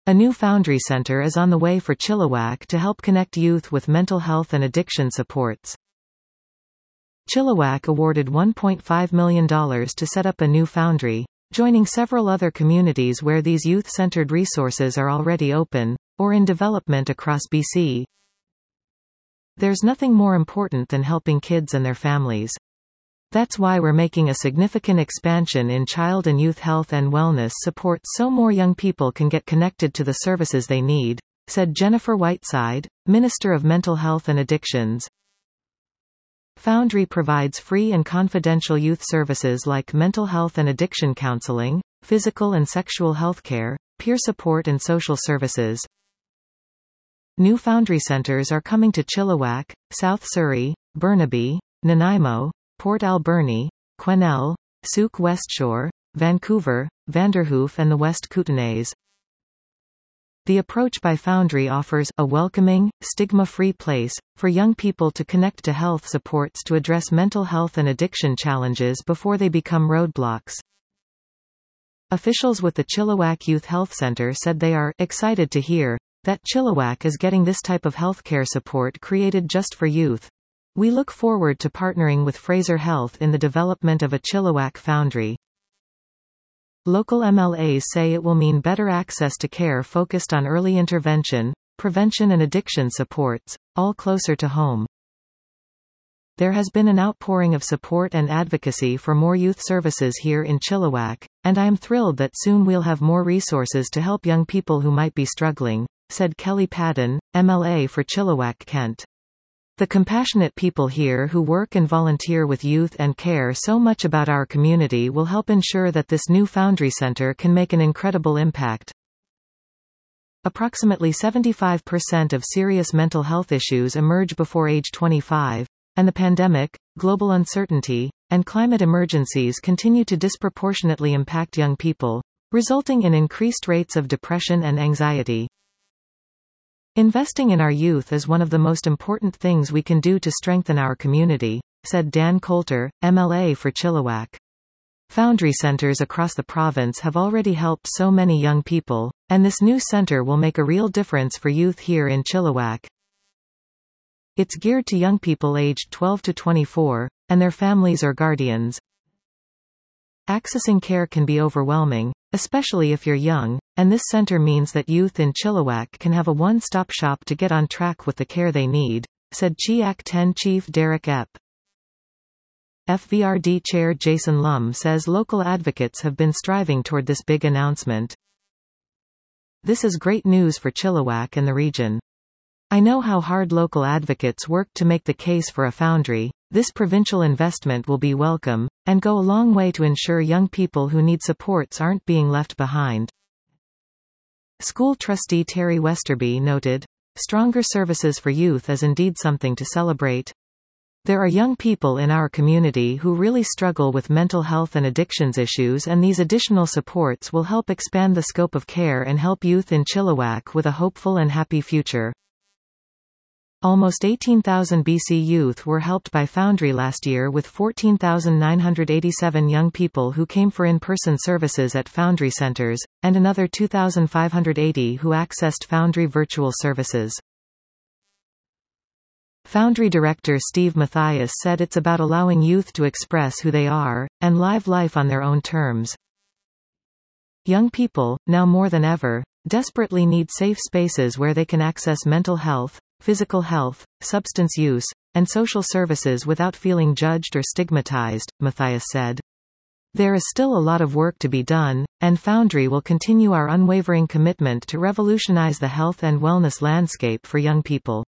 A new Foundry Center is on the way for Chilliwack to help connect youth with mental health and addiction supports. Chilliwack awarded $1.5 million to set up a new foundry, joining several other communities where these youth-centered resources are already open, or in development across BC. There's nothing more important than helping kids and their families. That's why we're making a significant expansion in child and youth health and wellness support so more young people can get connected to the services they need, said Jennifer Whiteside, Minister of Mental Health and Addictions. Foundry provides free and confidential youth services like mental health and addiction counseling, physical and sexual health care, peer support and social services. New Foundry centers are coming to Chilliwack, South Surrey, Burnaby, Nanaimo, Port Alberni, Quesnel, Sooke Westshore, Vancouver, Vanderhoof and the West Kootenays. The approach by Foundry offers a welcoming, stigma-free place for young people to connect to health supports to address mental health and addiction challenges before they become roadblocks. Officials with the Chilliwack Youth Health Center said they are excited to hear that Chilliwack is getting this type of healthcare support created just for youth. We look forward to partnering with Fraser Health in the development of a Chilliwack Foundry. Local MLAs say it will mean better access to care focused on early intervention, prevention and addiction supports, all closer to home. There has been an outpouring of support and advocacy for more youth services here in Chilliwack, and I am thrilled that soon we'll have more resources to help young people who might be struggling, said Kelly Padden, MLA for Chilliwack Kent. The compassionate people here who work and volunteer with youth and care so much about our community will help ensure that this new Foundry Center can make an incredible impact. Approximately 75% of serious mental health issues emerge before age 25, and the pandemic, global uncertainty, and climate emergencies continue to disproportionately impact young people, resulting in increased rates of depression and anxiety. Investing in our youth is one of the most important things we can do to strengthen our community, said Dan Coulter, MLA for Chilliwack. Foundry centers across the province have already helped so many young people, and this new center will make a real difference for youth here in Chilliwack. It's geared to young people aged 12 to 24, and their families or guardians. Accessing care can be overwhelming, especially if you're young, and this center means that youth in Chilliwack can have a one-stop shop to get on track with the care they need, said CHIAC 10 Chief Derek Epp. FVRD Chair Jason Lum says local advocates have been striving toward this big announcement. This is great news for Chilliwack and the region. I know how hard local advocates worked to make the case for a foundry. This provincial investment will be welcome, and go a long way to ensure young people who need supports aren't being left behind. School trustee Terry Westerby noted, "Stronger services for youth is indeed something to celebrate. There are young people in our community who really struggle with mental health and addictions issues, and these additional supports will help expand the scope of care and help youth in Chilliwack with a hopeful and happy future." Almost 18,000 BC youth were helped by Foundry last year, with 14,987 young people who came for in-person services at Foundry centers, and another 2,580 who accessed Foundry virtual services. Foundry director Steve Mathias said it's about allowing youth to express who they are, and live life on their own terms. Young people, now more than ever, desperately need safe spaces where they can access mental health, physical health, substance use, and social services without feeling judged or stigmatized, Mathias said. There is still a lot of work to be done, and Foundry will continue our unwavering commitment to revolutionize the health and wellness landscape for young people.